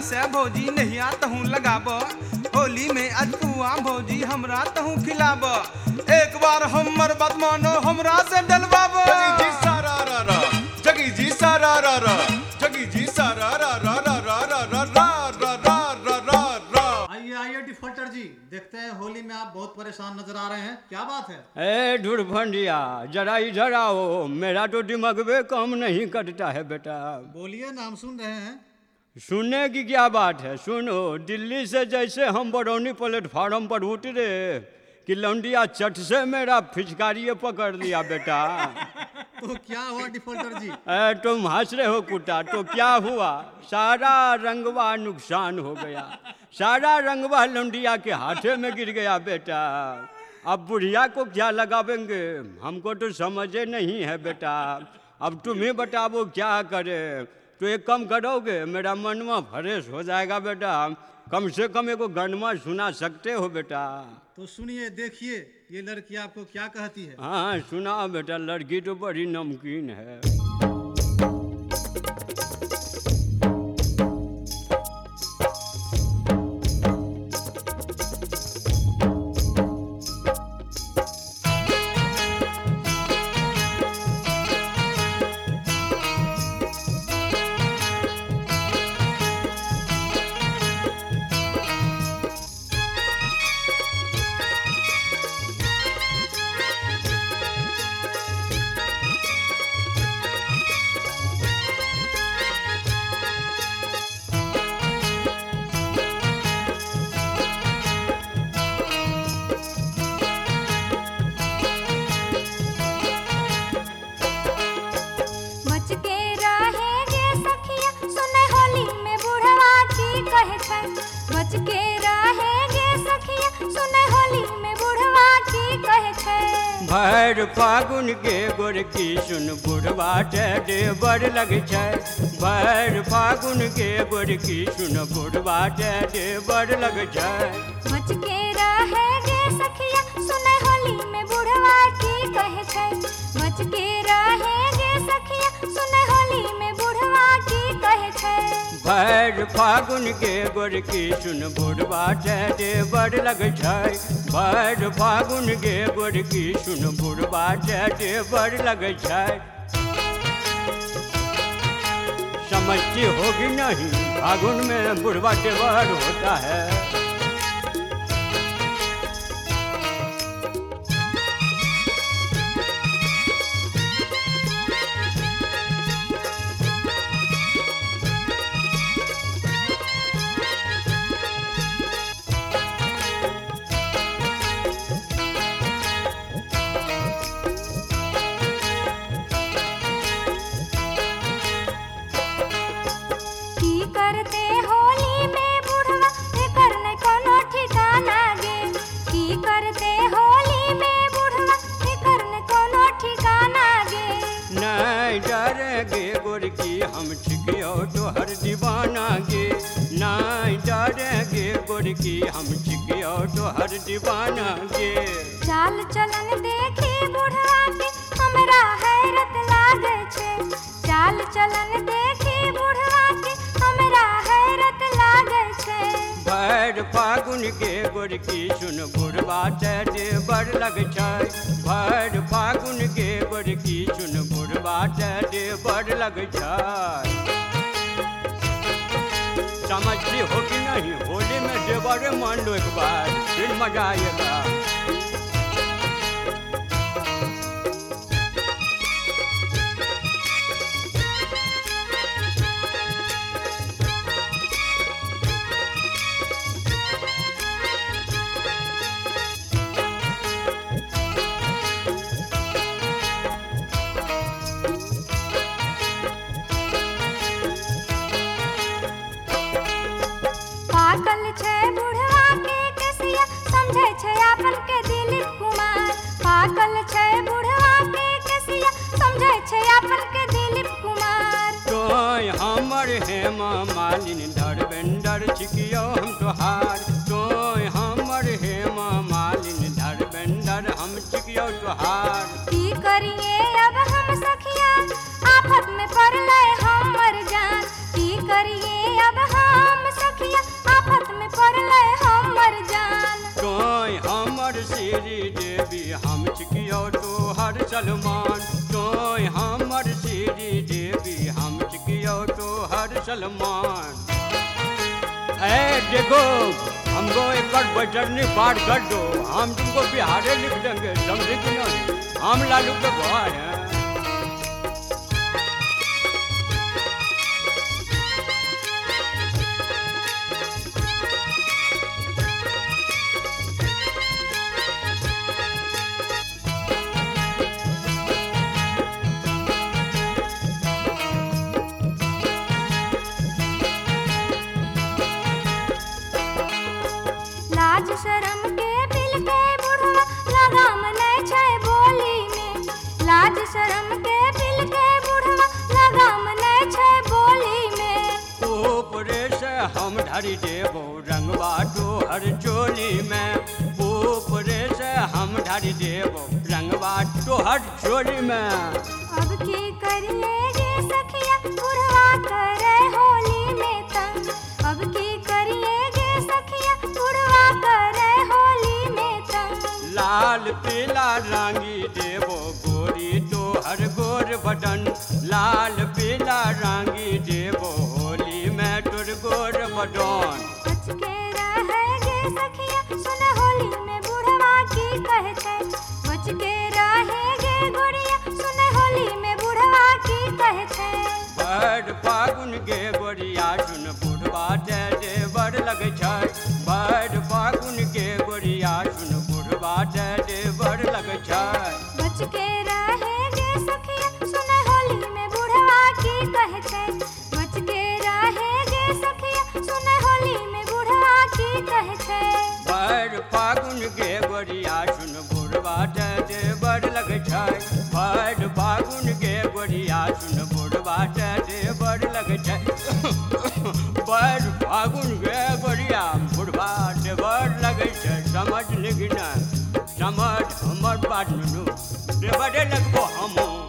से भौजी नहिया तहूँ लगाब, होली में अजकुआ भौजी हमरा तहूँ खिलाब, एक बार हमर बात मानो हमरा से डलवाब। जगी जी सारा रा रा, जगी जी सारा रा रा, जगी जी सारा रा रा रा रा रा रा रा रा रा रा रा रा। आइए आइए डिफॉल्टर जी, देखते हैं होली में आप बहुत परेशान नजर आ रहे हैं, क्या बात है? ए ढूढ़भंडिया जरा इधर आओ, मेरा तो दिमाग में काम नहीं करता है बेटा। बोलिए ना, हम सुन रहे हैं। सुनने की क्या बात है, सुनो। दिल्ली से जैसे हम बरौनी प्लेटफार्म पर उतरे कि लौंडिया चट से मेरा फिचकारी पकड़ लिया बेटा। तो क्या हुआ डिफॉल्टर जी? तुम हंस रहे हो कुत्ता, तो क्या हुआ? सारा रंगवा नुकसान हो गया, सारा रंगवा लौंडिया के हाथे में गिर गया बेटा। अब बुढ़िया को क्या लगावेंगे, हमको तो समझे नहीं है बेटा। अब तुम ही बताओ क्या करे। तो एक कम करोगे, मेरा मनवा फ्रेश हो जाएगा बेटा। कम से कम एक गनमा सुना सकते हो बेटा। तो सुनिए, देखिए ये लड़की आपको क्या कहती है। हाँ सुना बेटा, लड़की तो बड़ी नमकीन है। भर फागुन के गोरकी सुन बुढ़वा टेढ़े बड़ लग छै। भर फागुन के गोरकी सुन बुढ़वा टेढ़े बड़ लग छै। बच के रहे गे सखिया सुनै होली में बुढ़वा की कहे छै। बच के रहे गे सखिया सुनै होली में बुढ़वा की कहे छै। भर फागुन के गोरकी सुन बुढ़वा टेढ़े बड़ लग छै। भर फागुन के गोरकी सुन बुढ़वा टेढ़े बड़ लग छै। समझती होगी नहीं, फागुन में बुढ़वा टेढ़ होता है। हम छिकियो तोहर दीवाना गे, नाई डरेंगे गोरकी हम छिकियो तोहर दीवाना गे। चाल चलन देखी बुढ़वा के हमरा हैरत लागे छे। चाल चलन देखी बुढ़वा के हमरा हैरत लागे छे। भर फागुन के गोरकी सुन बुढ़वा टेढ़े बड़ लग छै। भर फागुन के गोरकी सुन बुढ़वा टेढ़े बड़ लग छै। समझती हो कि नहीं, होली में देवरे मान लो एक बार, फिर मजा आएगा। पागल छै बुढ़वा के केसिया समझै छै आपन के दिलीप कुमार। पागल छै बुढ़वा के केसिया समझै छै आपन के दिलीप कुमार। तोय हमर हेमा मालिनी धर्मेंद्र छिकियो हम तोहार। तोय हमर हेमा मालिनी धर्मेंद्र हम छिकियो तोहार। की करिए अब हम सखिया आफत में पड़ले हमर जान। की करिए अब हम श्री देवी हम छिकियो तोहर सलमान तोय हमर श्री देवी हम छिकियो तोहर सलमान। ए देखो हमको एक बार बजरनी पार कर दो, हम तुमको बिहारे लिख देंगे, समझे कि नहीं? हम लालू के भाई हैं। लाज शरम के बिल के बुढ़वा लगाम नहीं छै बोली में। लाज शरम के बिल के बुढ़वा लगाम नहीं छै बोली में। ऊपरे से हम ढारी देबो रंगवा तोहर चोली में। ऊपरे से हम ढारी देबो रंगवा तोहर चोली में। अब की करिए गे सखिया बुढ़वा करे होली में तंग। अब की करिए गे सखिया बुढ़वा करे होली में तंग। लाल पीला रंगी देबो गोरी तोहर गोर बटन। लाल पीला रंगी देबो होली में तोर गोर बटन। बच के रहे गे सखिया सुन होली में बुढ़वा की कहे छै। बच के रहे गे गोरिया सुन होली में बुढ़वा की कहे छै। बड़ फागुन गे गोरिया सुन बुढ़वा दे देवर लगे छै। बड़ फागुन गे गोरिया सुन बुढ़वा दे देवर लगे छै। बच के रहे गे सखिया सुन होली में बुढ़वा की कहे छै। बच के रहे गे सखिया सुन होली में बुढ़वा की कहे छै। बड़ फागुन गे गोरिया सुन बुढ़वा दे देवर लगे छै। बड़ फागुन गे गोरिया सुन बुढ़वा दे देवर लगे छै। बड़ फागुन गे गोरिया बुढ़वा देवर लगे छै। समझ लेकिन समझ हमर बात नु देवरे लगबो हमहूँ।